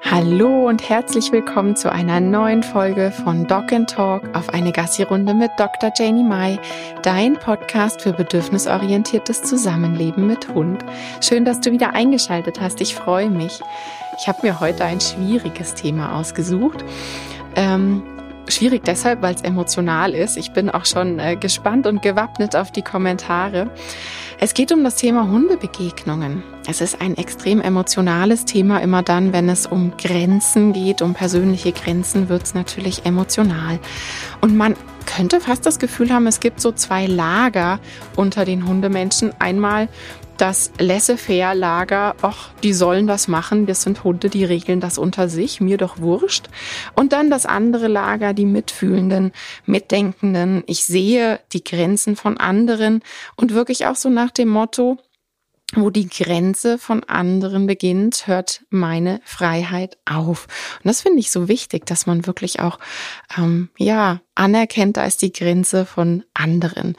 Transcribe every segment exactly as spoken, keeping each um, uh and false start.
Hallo und herzlich willkommen zu einer neuen Folge von Dog and Talk auf eine Gassi-Runde mit Doktor Janie Mai, dein Podcast für bedürfnisorientiertes Zusammenleben mit Hund. Schön, dass du wieder eingeschaltet hast. Ich freue mich. Ich habe mir heute ein schwieriges Thema ausgesucht. Ähm, schwierig deshalb, weil es emotional ist. Ich bin auch schon äh, gespannt und gewappnet auf die Kommentare. Es geht um das Thema Hundebegegnungen. Es ist ein extrem emotionales Thema. Immer dann, wenn es um Grenzen geht, um persönliche Grenzen, wird es natürlich emotional. Und man könnte fast das Gefühl haben, es gibt so zwei Lager unter den Hundemenschen. Einmal das Laissez-faire-Lager, ach, die sollen das machen, das sind Hunde, die regeln das unter sich, mir doch wurscht. Und dann das andere Lager, die Mitfühlenden, Mitdenkenden, ich sehe die Grenzen von anderen und wirklich auch so nach dem Motto, wo die Grenze von anderen beginnt, hört meine Freiheit auf. Und das finde ich so wichtig, dass man wirklich auch ähm, ja anerkennt, da ist die Grenze von anderen.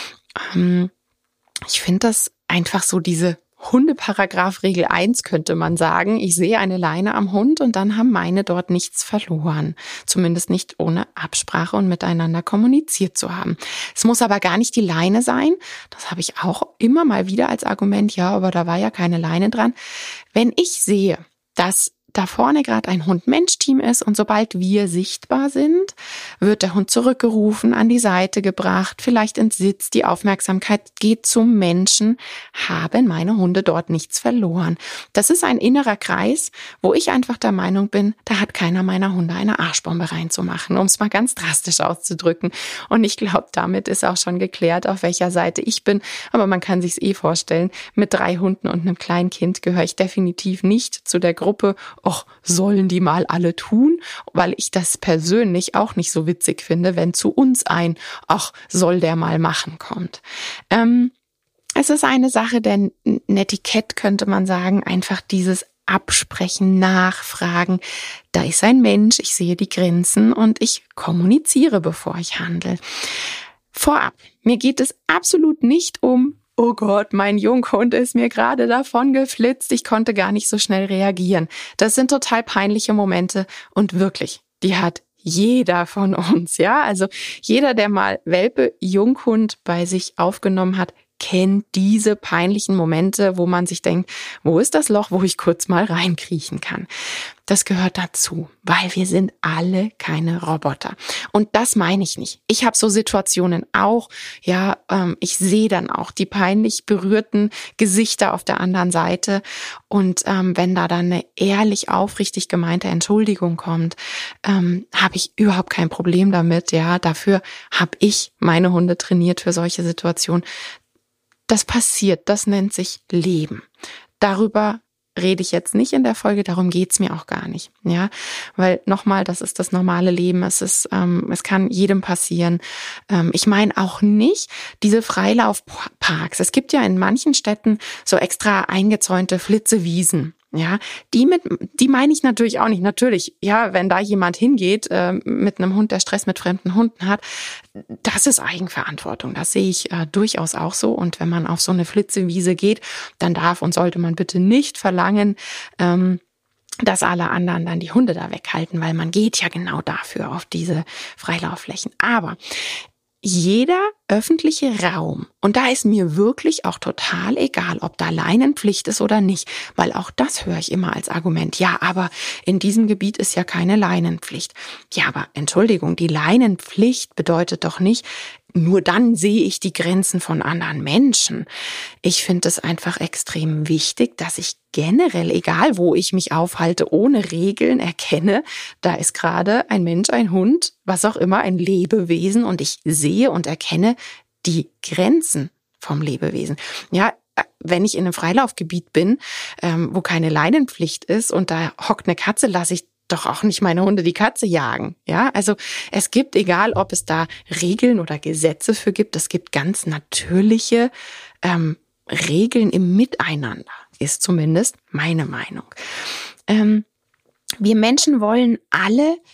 Ähm, ich finde das einfach so diese Hundeparagraph Regel eins könnte man sagen. Ich sehe eine Leine am Hund und dann haben meine dort nichts verloren. Zumindest nicht ohne Absprache und miteinander kommuniziert zu haben. Es muss aber gar nicht die Leine sein. Das habe ich auch immer mal wieder als Argument. Ja, aber da war ja keine Leine dran. Wenn ich sehe, dass da vorne gerade ein Hund-Mensch-Team ist und sobald wir sichtbar sind, wird der Hund zurückgerufen, an die Seite gebracht, vielleicht ins Sitz, die Aufmerksamkeit geht zum Menschen, haben meine Hunde dort nichts verloren. Das ist ein innerer Kreis, wo ich einfach der Meinung bin, da hat keiner meiner Hunde eine Arschbombe reinzumachen, um es mal ganz drastisch auszudrücken. Und ich glaube, damit ist auch schon geklärt, auf welcher Seite ich bin. Aber man kann sich's eh vorstellen, mit drei Hunden und einem kleinen Kind gehöre ich definitiv nicht zu der Gruppe, och, sollen die mal alle tun, weil ich das persönlich auch nicht so witzig finde, wenn zu uns ein, ach, soll der mal machen kommt. Ähm, es ist eine Sache, denn ein Etikett könnte man sagen, einfach dieses Absprechen, Nachfragen. Da ist ein Mensch, ich sehe die Grenzen und ich kommuniziere, bevor ich handle. Vorab, mir geht es absolut nicht um oh Gott, mein Junghund ist mir gerade davon geflitzt, ich konnte gar nicht so schnell reagieren. Das sind total peinliche Momente und wirklich, die hat jeder von uns, ja? Also jeder, der mal Welpe, Junghund bei sich aufgenommen hat, kennt diese peinlichen Momente, wo man sich denkt, wo ist das Loch, wo ich kurz mal reinkriechen kann? Das gehört dazu, weil wir sind alle keine Roboter. Und das meine ich nicht. Ich habe so Situationen auch, ja, ähm, ich sehe dann auch die peinlich berührten Gesichter auf der anderen Seite. Und ähm, wenn da dann eine ehrlich, aufrichtig gemeinte Entschuldigung kommt, ähm, habe ich überhaupt kein Problem damit. Ja, dafür habe ich meine Hunde trainiert für solche Situationen. Das passiert, das nennt sich Leben. Darüber rede ich jetzt nicht in der Folge, darum geht's mir auch gar nicht, ja, weil nochmal, das ist das normale Leben, es ist, ähm, es kann jedem passieren. Ähm, ich meine auch nicht diese Freilaufparks. Es gibt ja in manchen Städten so extra eingezäunte Flitzewiesen. Ja, die mit, die meine ich natürlich auch nicht. Natürlich, ja, wenn da jemand hingeht äh, mit einem Hund, der Stress mit fremden Hunden hat, das ist Eigenverantwortung. Das sehe ich äh, durchaus auch so. Und wenn man auf so eine Flitzewiese geht, dann darf und sollte man bitte nicht verlangen, ähm, dass alle anderen dann die Hunde da weghalten, weil man geht ja genau dafür auf diese Freilaufflächen. Aber jeder öffentliche Raum, und da ist mir wirklich auch total egal, ob da Leinenpflicht ist oder nicht, weil auch das höre ich immer als Argument. Ja, aber in diesem Gebiet ist ja keine Leinenpflicht. Ja, aber Entschuldigung, die Leinenpflicht bedeutet doch nicht, nur dann sehe ich die Grenzen von anderen Menschen. Ich finde es einfach extrem wichtig, dass ich generell, egal wo ich mich aufhalte, ohne Regeln erkenne, da ist gerade ein Mensch, ein Hund, was auch immer, ein Lebewesen und ich sehe und erkenne die Grenzen vom Lebewesen. Ja, wenn ich in einem Freilaufgebiet bin, ähm, wo keine Leinenpflicht ist und da hockt eine Katze, lasse ich doch auch nicht meine Hunde die Katze jagen. Ja, also es gibt, egal ob es da Regeln oder Gesetze für gibt, es gibt ganz natürliche ähm, Regeln im Miteinander, ist zumindest meine Meinung. Ähm, wir Menschen wollen alle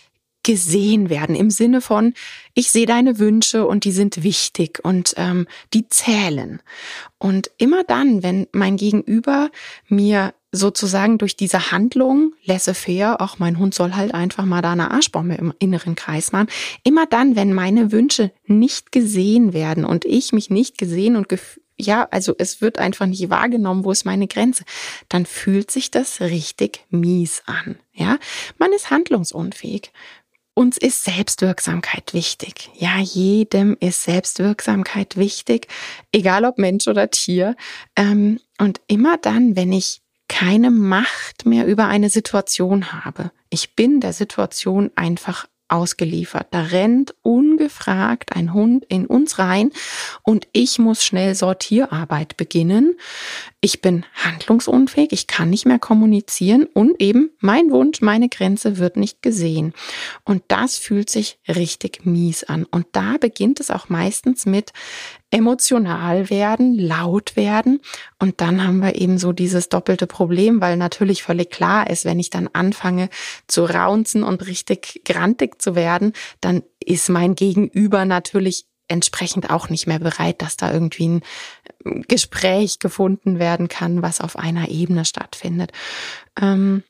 gesehen werden im Sinne von, ich sehe deine Wünsche und die sind wichtig und ähm, die zählen. Und immer dann, wenn mein Gegenüber mir sozusagen durch diese Handlung, laissez-faire, auch mein Hund soll halt einfach mal da eine Arschbombe im inneren Kreis machen, immer dann, wenn meine Wünsche nicht gesehen werden und ich mich nicht gesehen und gef- ja, also es wird einfach nicht wahrgenommen, wo ist meine Grenze, dann fühlt sich das richtig mies an. Ja, man ist handlungsunfähig. Uns ist Selbstwirksamkeit wichtig. Ja, jedem ist Selbstwirksamkeit wichtig, egal ob Mensch oder Tier. Und immer dann, wenn ich keine Macht mehr über eine Situation habe, ich bin der Situation einfach ausgeliefert. Da rennt ungefragt ein Hund in uns rein und ich muss schnell Sortierarbeit beginnen. Ich bin handlungsunfähig, ich kann nicht mehr kommunizieren und eben mein Wunsch, meine Grenze wird nicht gesehen. Und das fühlt sich richtig mies an. Und da beginnt es auch meistens mit emotional werden, laut werden. Und dann haben wir eben so dieses doppelte Problem, weil natürlich völlig klar ist, wenn ich dann anfange zu raunzen und richtig grantig zu werden, dann ist mein Gegenüber natürlich entsprechend auch nicht mehr bereit, dass da irgendwie ein Gespräch gefunden werden kann, was auf einer Ebene stattfindet. Ähm,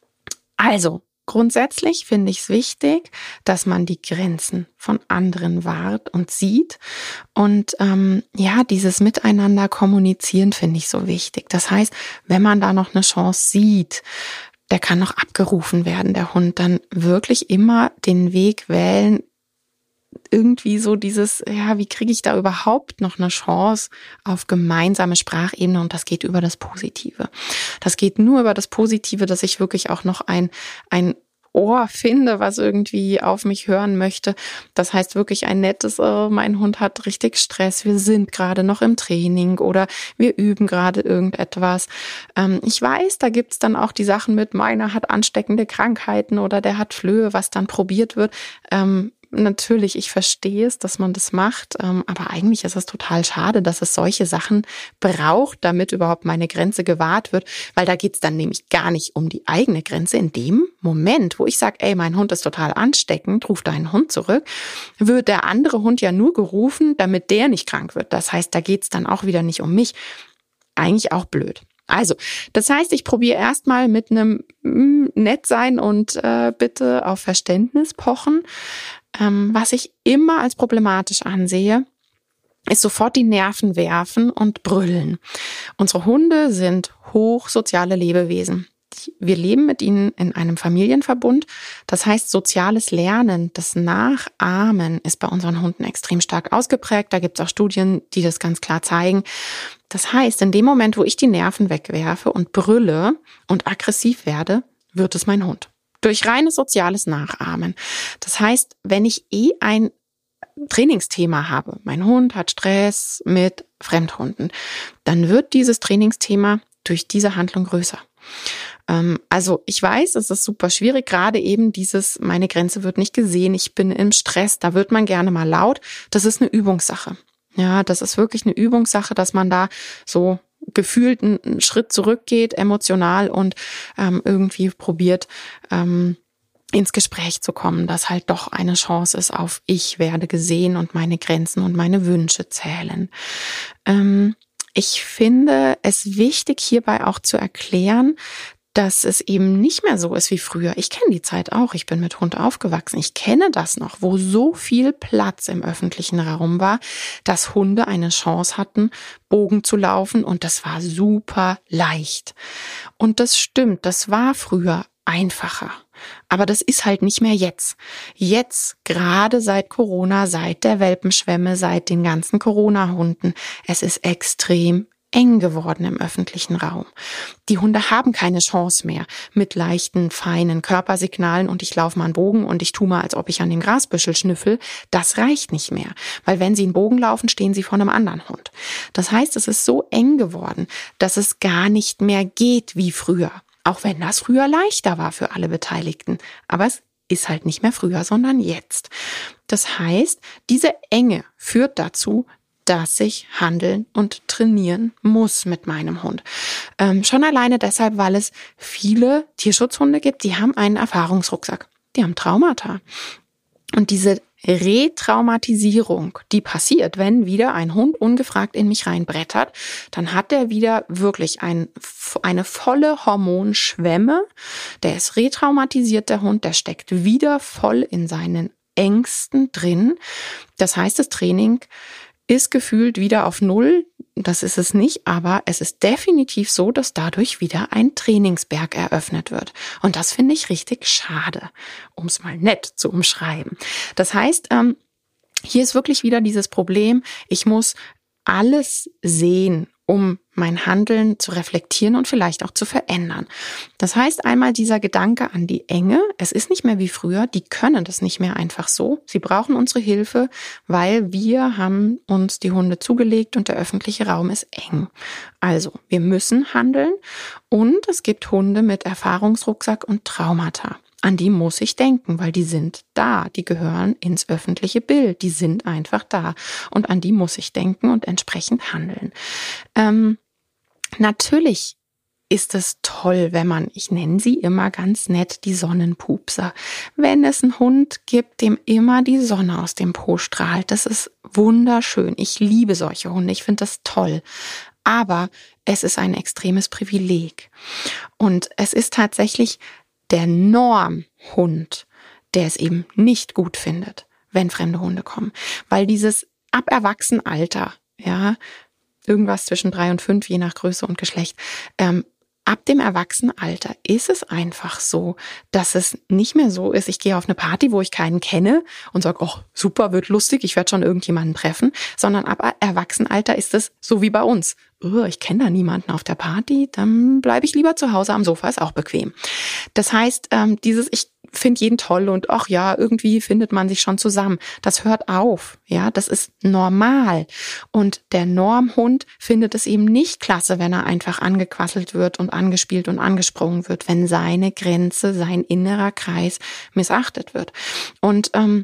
also, grundsätzlich finde ich es wichtig, dass man die Grenzen von anderen wahrt und sieht. Und ähm, ja, dieses Miteinander kommunizieren finde ich so wichtig. Das heißt, wenn man da noch eine Chance sieht, der kann noch abgerufen werden, der Hund, dann wirklich immer den Weg wählen, irgendwie so dieses, ja, wie kriege ich da überhaupt noch eine Chance auf gemeinsame Sprachebene, und das geht über das Positive. Das geht nur über das Positive, dass ich wirklich auch noch ein, ein Ohr finde, was irgendwie auf mich hören möchte. Das heißt wirklich ein nettes, oh, mein Hund hat richtig Stress, wir sind gerade noch im Training oder wir üben gerade irgendetwas. Ähm, ich weiß, da gibt's dann auch die Sachen mit, meiner hat ansteckende Krankheiten oder der hat Flöhe, was dann probiert wird. Ähm, Natürlich, ich verstehe es, dass man das macht, aber eigentlich ist es total schade, dass es solche Sachen braucht, damit überhaupt meine Grenze gewahrt wird, weil da geht's dann nämlich gar nicht um die eigene Grenze. In dem Moment, wo ich sage, ey, mein Hund ist total ansteckend, ruf deinen Hund zurück, wird der andere Hund ja nur gerufen, damit der nicht krank wird. Das heißt, da geht's dann auch wieder nicht um mich. Eigentlich auch blöd. Also, das heißt, ich probiere erstmal mit einem mm, nett sein und äh, bitte auf Verständnis pochen. Ähm, was ich immer als problematisch ansehe, ist sofort die Nerven werfen und brüllen. Unsere Hunde sind hochsoziale Lebewesen. Wir leben mit ihnen in einem Familienverbund. Das heißt, soziales Lernen, das Nachahmen ist bei unseren Hunden extrem stark ausgeprägt. Da gibt es auch Studien, die das ganz klar zeigen. Das heißt, in dem Moment, wo ich die Nerven wegwerfe und brülle und aggressiv werde, wird es mein Hund. Durch reines soziales Nachahmen. Das heißt, wenn ich eh ein Trainingsthema habe, mein Hund hat Stress mit Fremdhunden, dann wird dieses Trainingsthema durch diese Handlung größer. Also ich weiß, es ist super schwierig, gerade eben dieses, meine Grenze wird nicht gesehen, ich bin im Stress, da wird man gerne mal laut. Das ist eine Übungssache. Ja, das ist wirklich eine Übungssache, dass man da so gefühlt einen Schritt zurückgeht, emotional und ähm, irgendwie probiert, ähm, ins Gespräch zu kommen, dass halt doch eine Chance ist auf ich werde gesehen und meine Grenzen und meine Wünsche zählen. Ähm, ich finde es wichtig, hierbei auch zu erklären, dass es eben nicht mehr so ist wie früher. Ich kenne die Zeit auch. Ich bin mit Hund aufgewachsen. Ich kenne das noch, wo so viel Platz im öffentlichen Raum war, dass Hunde eine Chance hatten, Bogen zu laufen, und das war super leicht. Und das stimmt, das war früher einfacher. Aber das ist halt nicht mehr jetzt. Jetzt, gerade seit Corona, seit der Welpenschwemme, seit den ganzen Corona-Hunden, es ist extrem eng geworden im öffentlichen Raum. Die Hunde haben keine Chance mehr mit leichten, feinen Körpersignalen und ich laufe mal einen Bogen und ich tue mal, als ob ich an dem Grasbüschel schnüffel. Das reicht nicht mehr, weil wenn sie einen Bogen laufen, stehen sie vor einem anderen Hund. Das heißt, es ist so eng geworden, dass es gar nicht mehr geht wie früher. Auch wenn das früher leichter war für alle Beteiligten. Aber es ist halt nicht mehr früher, sondern jetzt. Das heißt, diese Enge führt dazu, dass ich handeln und trainieren muss mit meinem Hund. Ähm, schon alleine deshalb, weil es viele Tierschutzhunde gibt, die haben einen Erfahrungsrucksack. die haben Traumata. Und diese Retraumatisierung, die passiert, wenn wieder ein Hund ungefragt in mich reinbrettert, dann hat der wieder wirklich ein, eine volle Hormonschwemme. Der ist retraumatisiert, der Hund, der steckt wieder voll in seinen Ängsten drin. Das heißt, das Training ist gefühlt wieder auf Null. Das ist es nicht, aber es ist definitiv so, dass dadurch wieder ein Trainingsberg eröffnet wird. Und das finde ich richtig schade, um es mal nett zu umschreiben. Das heißt, ähm, hier ist wirklich wieder dieses Problem, ich muss alles sehen, um mein Handeln zu reflektieren und vielleicht auch zu verändern. Das heißt einmal dieser Gedanke an die Enge. Es ist nicht mehr wie früher. Die können das nicht mehr einfach so. Sie brauchen unsere Hilfe, weil wir haben uns die Hunde zugelegt und der öffentliche Raum ist eng. Also wir müssen handeln und es gibt Hunde mit Erfahrungsrucksack und Traumata. An die muss ich denken, weil die sind da, die gehören ins öffentliche Bild, die sind einfach da und an die muss ich denken und entsprechend handeln. Ähm, natürlich ist es toll, wenn man, ich nenne sie immer ganz nett, die Sonnenpupser. Wenn es einen Hund gibt, dem immer die Sonne aus dem Po strahlt, das ist wunderschön. Ich liebe solche Hunde, ich finde das toll. Aber es ist ein extremes Privileg und es ist tatsächlich der Normhund, der es eben nicht gut findet, wenn fremde Hunde kommen. Weil dieses ab Erwachsenenalter, ja, irgendwas zwischen drei und fünf, je nach Größe und Geschlecht, ähm, ab dem Erwachsenenalter ist es einfach so, dass es nicht mehr so ist, ich gehe auf eine Party, wo ich keinen kenne und sage, oh, super, wird lustig, ich werde schon irgendjemanden treffen, sondern ab Erwachsenenalter ist es so wie bei uns. Oh, ich kenne da niemanden auf der Party, dann bleibe ich lieber zu Hause am Sofa, ist auch bequem. Das heißt, ähm, dieses, ich finde jeden toll und ach ja, irgendwie findet man sich schon zusammen. Das hört auf, ja, das ist normal. Und der Normhund findet es eben nicht klasse, wenn er einfach angequasselt wird und angespielt und angesprungen wird, wenn seine Grenze, sein innerer Kreis missachtet wird. Und ähm,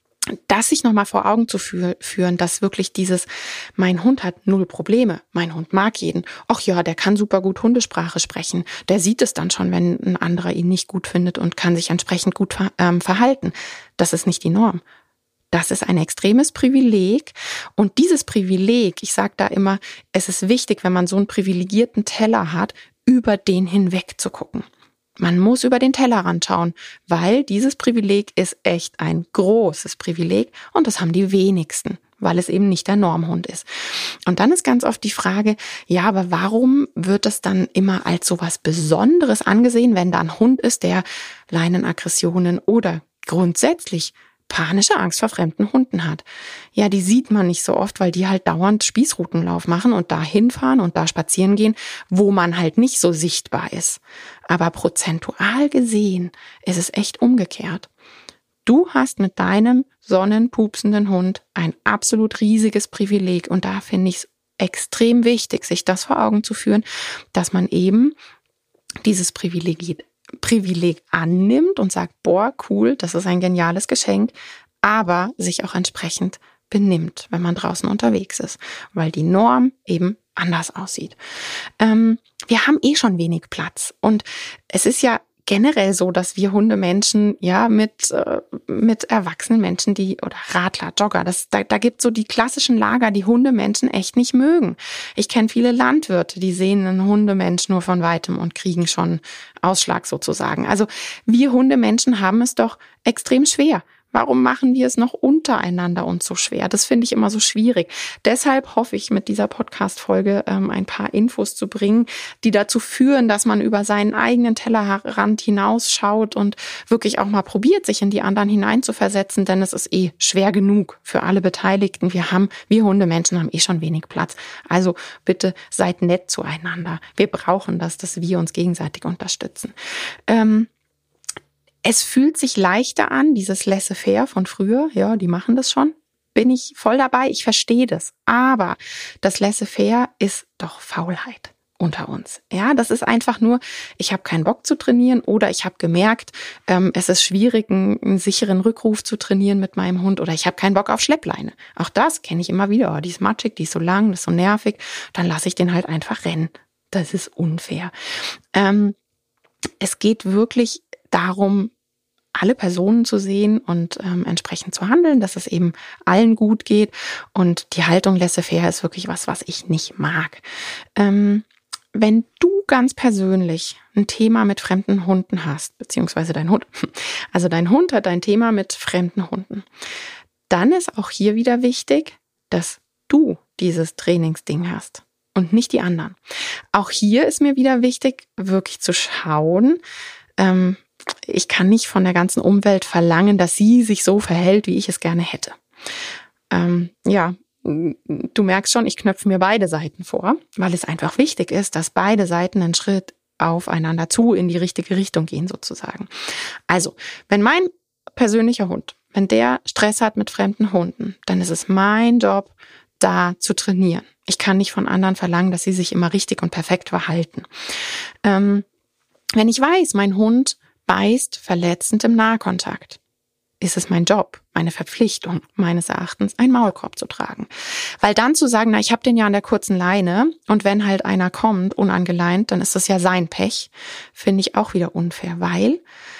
das sich nochmal vor Augen zu fü- führen, dass wirklich dieses, mein Hund hat null Probleme, mein Hund mag jeden, ach ja, der kann super gut Hundesprache sprechen, der sieht es dann schon, wenn ein anderer ihn nicht gut findet und kann sich entsprechend gut ver- ähm, verhalten. Das ist nicht die Norm. Das ist ein extremes Privileg und dieses Privileg, ich sage da immer, es ist wichtig, wenn man so einen privilegierten Teller hat, über den hinweg zu gucken. Man muss über den Tellerrand schauen, weil dieses Privileg ist echt ein großes Privileg und das haben die wenigsten, weil es eben nicht der Normhund ist. Und dann ist ganz oft die Frage, ja, aber warum wird das dann immer als so was Besonderes angesehen, wenn da ein Hund ist, der Leinenaggressionen oder grundsätzlich panische Angst vor fremden Hunden hat. Ja, die sieht man nicht so oft, weil die halt dauernd Spießrutenlauf machen und da hinfahren und da spazieren gehen, wo man halt nicht so sichtbar ist. Aber prozentual gesehen ist es echt umgekehrt. Du hast mit deinem sonnenpupsenden Hund ein absolut riesiges Privileg und da finde ich es extrem wichtig, sich das vor Augen zu führen, dass man eben dieses Privileg Privileg annimmt und sagt, boah, cool, das ist ein geniales Geschenk, aber sich auch entsprechend benimmt, wenn man draußen unterwegs ist, weil die Norm eben anders aussieht. Ähm, wir haben eh schon wenig Platz und es ist ja generell so, dass wir Hundemenschen ja mit äh, mit erwachsenen Menschen, die oder Radler, Jogger, das da, da gibt so die klassischen Lager, die Hundemenschen echt nicht mögen. Ich kenne viele Landwirte, die sehen einen Hundemensch nur von weitem und kriegen schon Ausschlag sozusagen. Also wir Hundemenschen haben es doch extrem schwer. Warum machen wir es noch untereinander uns so schwer? Das finde ich immer so schwierig. Deshalb hoffe ich, mit dieser Podcast-Folge ähm, ein paar Infos zu bringen, die dazu führen, dass man über seinen eigenen Tellerrand hinausschaut und wirklich auch mal probiert, sich in die anderen hineinzuversetzen, denn es ist eh schwer genug für alle Beteiligten. Wir haben, wir Hundemenschen haben eh schon wenig Platz. Also bitte seid nett zueinander. Wir brauchen das, dass wir uns gegenseitig unterstützen. Ähm, Es fühlt sich leichter an, dieses Laissez-faire von früher, ja, die machen das schon, bin ich voll dabei, ich verstehe das. Aber das Laissez-faire ist doch Faulheit unter uns. Ja, das ist einfach nur, ich habe keinen Bock zu trainieren oder ich habe gemerkt, ähm, es ist schwierig, einen, einen sicheren Rückruf zu trainieren mit meinem Hund oder ich habe keinen Bock auf Schleppleine. Auch das kenne ich immer wieder. Oh, die ist matschig, die ist so lang, das ist so nervig. Dann lasse ich den halt einfach rennen. Das ist unfair. Ähm, es geht wirklich darum, alle Personen zu sehen und ähm, entsprechend zu handeln, dass es eben allen gut geht. Und die Haltung laissez-faire ist wirklich was, was ich nicht mag. Ähm, wenn du ganz persönlich ein Thema mit fremden Hunden hast, beziehungsweise dein Hund, also dein Hund hat ein Thema mit fremden Hunden, dann ist auch hier wieder wichtig, dass du dieses Trainingsding hast und nicht die anderen. Auch hier ist mir wieder wichtig, wirklich zu schauen, ähm, ich kann nicht von der ganzen Umwelt verlangen, dass sie sich so verhält, wie ich es gerne hätte. Ähm, ja, du merkst schon, ich knöpfe mir beide Seiten vor, weil es einfach wichtig ist, dass beide Seiten einen Schritt aufeinander zu in die richtige Richtung gehen sozusagen. Also, wenn mein persönlicher Hund, wenn der Stress hat mit fremden Hunden, dann ist es mein Job, da zu trainieren. Ich kann nicht von anderen verlangen, dass sie sich immer richtig und perfekt verhalten. Ähm, wenn ich weiß, mein Hund beißt verletzend im Nahkontakt, ist es mein Job, meine Verpflichtung, meines Erachtens, einen Maulkorb zu tragen. Weil dann zu sagen, na, ich habe den ja an der kurzen Leine und wenn halt einer kommt, unangeleint, dann ist das ja sein Pech, finde ich auch wieder unfair, weil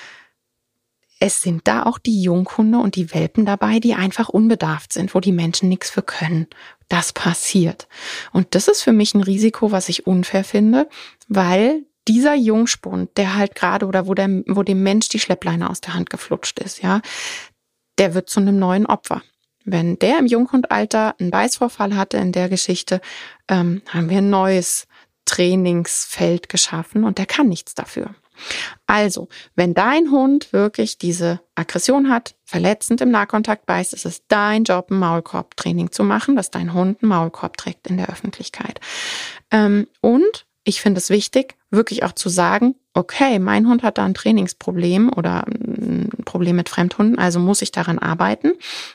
es sind da auch die Junghunde und die Welpen dabei, die einfach unbedarft sind, wo die Menschen nichts für können. Das passiert. Und das ist für mich ein Risiko, was ich unfair finde, weil dieser Jungspund, der halt gerade oder wo der, wo dem Mensch die Schleppleine aus der Hand geflutscht ist, ja, der wird zu einem neuen Opfer. Wenn der im Junghundalter einen Beißvorfall hatte in der Geschichte, ähm, haben wir ein neues Trainingsfeld geschaffen und der kann nichts dafür. Also, wenn dein Hund wirklich diese Aggression hat, verletzend im Nahkontakt beißt, ist es dein Job, ein Maulkorbtraining zu machen, dass dein Hund einen Maulkorb trägt in der Öffentlichkeit. Ähm, und ich finde es wichtig, wirklich auch zu sagen, okay, mein Hund hat da ein Trainingsproblem oder ein Problem mit Fremdhunden, also muss ich daran arbeiten.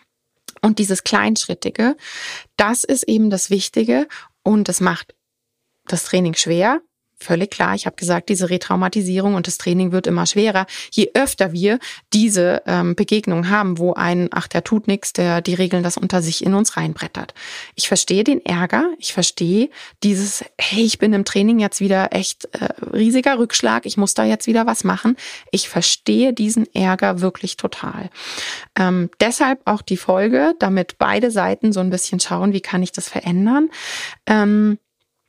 Und dieses Kleinschrittige, das ist eben das Wichtige und das macht das Training schwer. Völlig klar, ich habe gesagt, diese Retraumatisierung und das Training wird immer schwerer, je öfter wir diese ähm, Begegnung haben, wo ein, ach, der tut nichts, der die Regeln das unter sich in uns reinbrettert. Ich verstehe den Ärger, ich verstehe dieses, hey, ich bin im Training jetzt wieder echt äh, riesiger Rückschlag, ich muss da jetzt wieder was machen. Ich verstehe diesen Ärger wirklich total. Ähm, deshalb auch die Folge, damit beide Seiten so ein bisschen schauen, wie kann ich das verändern. Ähm,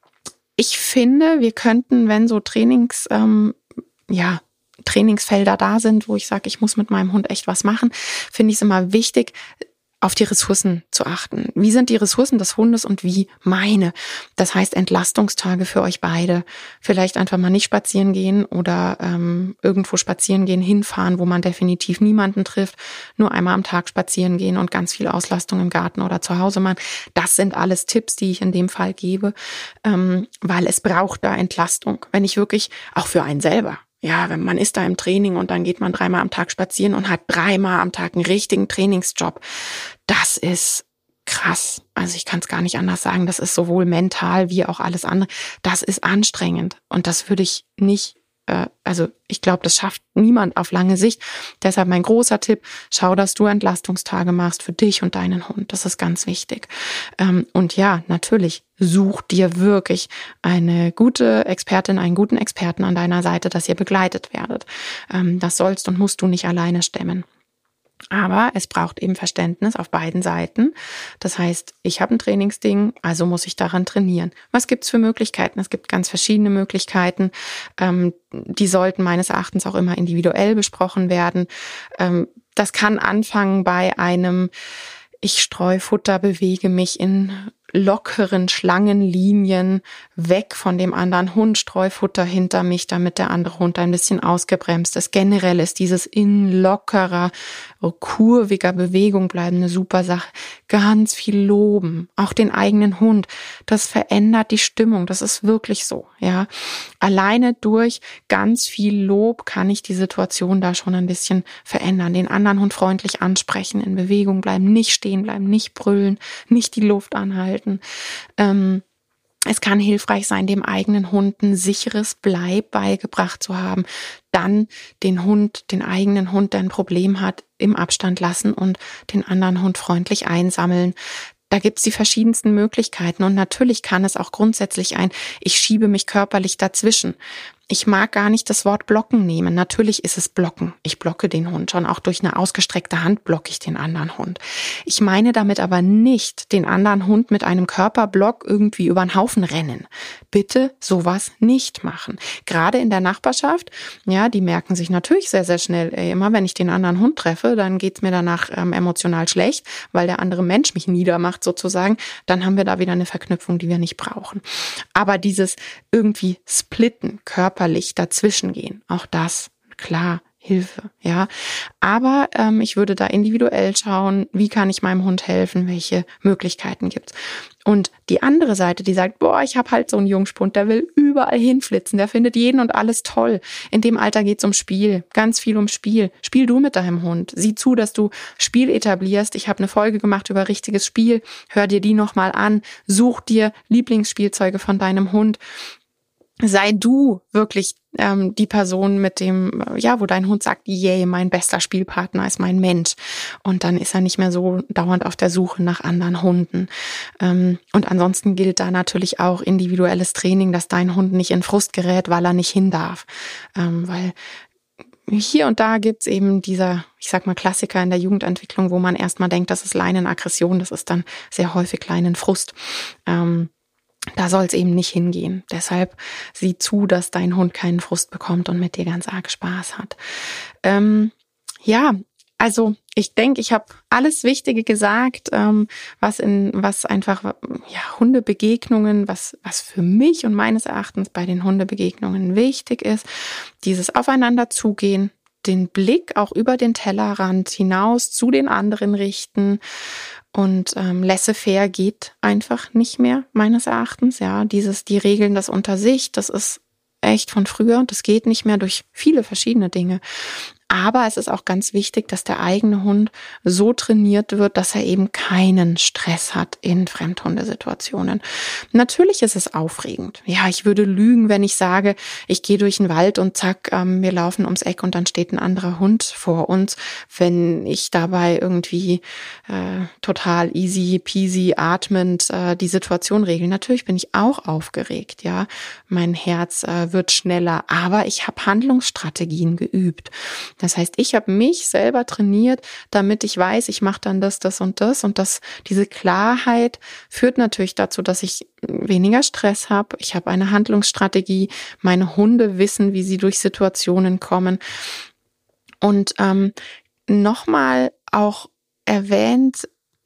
Ich finde, wir könnten, wenn so Trainings, ähm, ja, Trainingsfelder da sind, wo ich sage, ich muss mit meinem Hund echt was machen, finde ich es immer wichtig, auf die Ressourcen zu achten. Wie sind die Ressourcen des Hundes und wie meine? Das heißt Entlastungstage für euch beide. Vielleicht einfach mal nicht spazieren gehen oder ähm, irgendwo spazieren gehen, hinfahren, wo man definitiv niemanden trifft. Nur einmal am Tag spazieren gehen und ganz viel Auslastung im Garten oder zu Hause machen. Das sind alles Tipps, die ich in dem Fall gebe, ähm, weil es braucht da Entlastung. Wenn ich wirklich, auch für einen selber, ja, wenn man ist da im Training und dann geht man dreimal am Tag spazieren und hat dreimal am Tag einen richtigen Trainingsjob. Das ist krass. Also ich kann es gar nicht anders sagen. Das ist sowohl mental wie auch alles andere. Das ist anstrengend und das würde ich nicht, äh, also ich glaube, das schafft niemand auf lange Sicht. Deshalb mein großer Tipp, schau, dass du Entlastungstage machst für dich und deinen Hund. Das ist ganz wichtig. Ähm, und ja, natürlich, such dir wirklich eine gute Expertin, einen guten Experten an deiner Seite, dass ihr begleitet werdet. Ähm, das sollst und musst du nicht alleine stemmen. Aber es braucht eben Verständnis auf beiden Seiten. Das heißt, ich habe ein Trainingsding, also muss ich daran trainieren. Was gibt's für Möglichkeiten? Es gibt ganz verschiedene Möglichkeiten. Ähm, die sollten meines Erachtens auch immer individuell besprochen werden. Ähm, das kann anfangen bei einem, ich streue Futter, bewege mich in lockeren Schlangenlinien weg von dem anderen Hund, Streufutter hinter mich, damit der andere Hund ein bisschen ausgebremst ist. Generell ist dieses in lockerer, kurviger Bewegung bleiben eine super Sache. Ganz viel loben, auch den eigenen Hund. Das verändert die Stimmung, das ist wirklich so, ja. Alleine durch ganz viel Lob kann ich die Situation da schon ein bisschen verändern. Den anderen Hund freundlich ansprechen, in Bewegung bleiben, nicht stehen bleiben, nicht brüllen, nicht die Luft anhalten. Ähm, es kann hilfreich sein, dem eigenen Hund ein sicheres Bleib beigebracht zu haben. Dann den Hund, den eigenen Hund, der ein Problem hat, im Abstand lassen und den anderen Hund freundlich einsammeln. Da gibt's die verschiedensten Möglichkeiten und natürlich kann es auch grundsätzlich ein, ich schiebe mich körperlich dazwischen. ich mag gar nicht das Wort blocken nehmen. Natürlich ist es blocken. Ich blocke den Hund schon. Auch durch eine ausgestreckte Hand blocke ich den anderen Hund. Ich meine damit aber nicht den anderen Hund mit einem Körperblock irgendwie über den Haufen rennen. Bitte sowas nicht machen. Gerade in der Nachbarschaft, ja, die merken sich natürlich sehr, sehr schnell, ey, immer wenn ich den anderen Hund treffe, dann geht's mir danach ähm, emotional schlecht, weil der andere Mensch mich niedermacht sozusagen. Dann haben wir da wieder eine Verknüpfung, die wir nicht brauchen. Aber dieses irgendwie splitten, körperlich dazwischen gehen, auch das, klar, Hilfe, ja. Aber ähm, ich würde da individuell schauen, wie kann ich meinem Hund helfen, welche Möglichkeiten gibt's. Und die andere Seite, die sagt, boah, ich habe halt so einen Jungspund, der will überall hinflitzen, der findet jeden und alles toll. In dem Alter geht's um Spiel, ganz viel um Spiel. Spiel du mit deinem Hund. Sieh zu, dass du Spiel etablierst. Ich habe eine Folge gemacht über richtiges Spiel. Hör dir die nochmal an. Such dir Lieblingsspielzeuge von deinem Hund. Sei du wirklich ähm, die Person mit dem, ja, wo dein Hund sagt, yay, mein bester Spielpartner ist mein Mensch. Und dann ist er nicht mehr so dauernd auf der Suche nach anderen Hunden. Ähm, und ansonsten gilt da natürlich auch individuelles Training, dass dein Hund nicht in Frust gerät, weil er nicht hin darf. Ähm, weil hier und da gibt's eben dieser, ich sag mal, Klassiker in der Jugendentwicklung, wo man erstmal denkt, das ist Leinenaggression, das ist dann sehr häufig Leinenfrust. Ähm, Da soll es eben nicht hingehen. Deshalb sieh zu, dass dein Hund keinen Frust bekommt und mit dir ganz arg Spaß hat. Ähm, ja, also ich denke, ich habe alles Wichtige gesagt, ähm, was in was einfach ja Hundebegegnungen, was was für mich und meines Erachtens bei den Hundebegegnungen wichtig ist, dieses Aufeinander zugehen, den Blick auch über den Tellerrand hinaus zu den anderen richten. Und ähm, laissez-faire geht einfach nicht mehr, meines Erachtens. Ja, dieses, die Regeln, das unter sich, das ist echt von früher. Das geht nicht mehr durch viele verschiedene Dinge. Aber es ist auch ganz wichtig, dass der eigene Hund so trainiert wird, dass er eben keinen Stress hat in Fremdhundesituationen. Natürlich ist es aufregend. Ja, ich würde lügen, wenn ich sage, ich gehe durch den Wald und zack, ähm, wir laufen ums Eck und dann steht ein anderer Hund vor uns, wenn ich dabei irgendwie äh, total easy peasy atmend äh, die Situation regle. Natürlich bin ich auch aufgeregt, ja. Mein Herz äh, wird schneller, aber ich habe Handlungsstrategien geübt. Das heißt, ich habe mich selber trainiert, damit ich weiß, ich mache dann das, das und das. Und das, diese Klarheit führt natürlich dazu, dass ich weniger Stress habe. Ich habe eine Handlungsstrategie. Meine Hunde wissen, wie sie durch Situationen kommen. Und ähm, nochmal auch erwähnt,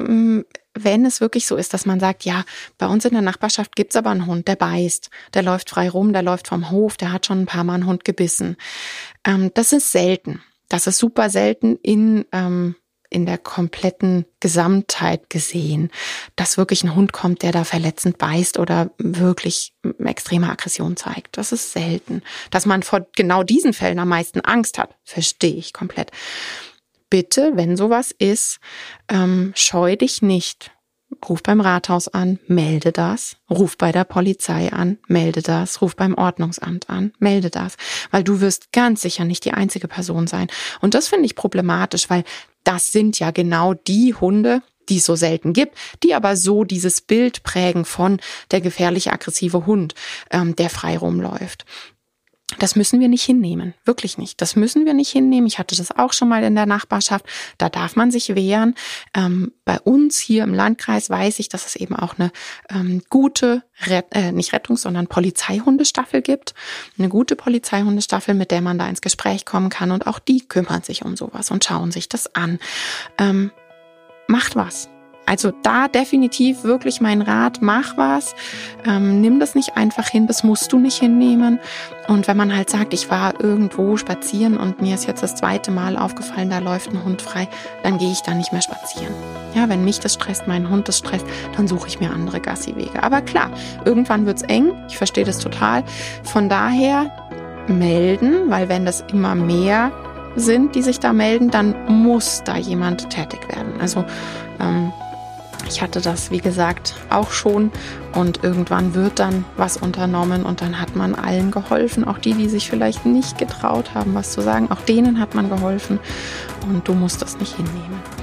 wenn es wirklich so ist, dass man sagt, ja, bei uns in der Nachbarschaft gibt's aber einen Hund, der beißt, der läuft frei rum, der läuft vom Hof, der hat schon ein paar Mal einen Hund gebissen. Ähm, das ist selten. Das ist super selten in ähm, in der kompletten Gesamtheit gesehen, dass wirklich ein Hund kommt, der da verletzend beißt oder wirklich extreme Aggression zeigt. Das ist selten. Dass man vor genau diesen Fällen am meisten Angst hat, verstehe ich komplett. Bitte, wenn sowas ist, ähm, scheu dich nicht. Ruf beim Rathaus an, melde das. Ruf bei der Polizei an, melde das. Ruf beim Ordnungsamt an, melde das. Weil du wirst ganz sicher nicht die einzige Person sein. Und das finde ich problematisch, weil das sind ja genau die Hunde, die es so selten gibt, die aber so dieses Bild prägen von der gefährliche, aggressive Hund, ähm, der frei rumläuft. Das müssen wir nicht hinnehmen, wirklich nicht. Das müssen wir nicht hinnehmen. Ich hatte das auch schon mal in der Nachbarschaft. Da darf man sich wehren. Ähm, bei uns hier im Landkreis weiß ich, dass es eben auch eine ähm, gute, Ret- äh, nicht Rettungs-, sondern Polizeihundestaffel gibt. Eine gute Polizeihundestaffel, mit der man da ins Gespräch kommen kann. Und auch die kümmern sich um sowas und schauen sich das an. Ähm, macht was. Also da definitiv wirklich mein Rat, mach was, ähm, nimm das nicht einfach hin, das musst du nicht hinnehmen. Und wenn man halt sagt, ich war irgendwo spazieren und mir ist jetzt das zweite Mal aufgefallen, da läuft ein Hund frei, dann gehe ich da nicht mehr spazieren. Ja, wenn mich das stresst, mein Hund das stresst, dann suche ich mir andere Gassiwege. Aber klar, irgendwann wird's eng, ich verstehe das total. Von daher melden, weil wenn das immer mehr sind, die sich da melden, dann muss da jemand tätig werden. Also ähm, ich hatte das, wie gesagt, auch schon und irgendwann wird dann was unternommen und dann hat man allen geholfen, auch die, die sich vielleicht nicht getraut haben, was zu sagen, auch denen hat man geholfen und du musst das nicht hinnehmen.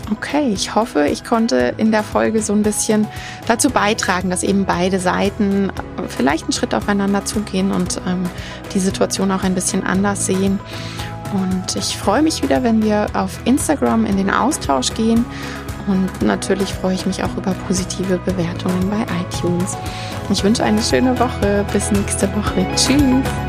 Okay, ich hoffe, ich konnte in der Folge so ein bisschen dazu beitragen, dass eben beide Seiten vielleicht einen Schritt aufeinander zugehen und ähm, die Situation auch ein bisschen anders sehen. Und ich freue mich wieder, wenn wir auf Instagram in den Austausch gehen. Und natürlich freue ich mich auch über positive Bewertungen bei iTunes. Ich wünsche eine schöne Woche. Bis nächste Woche. Tschüss.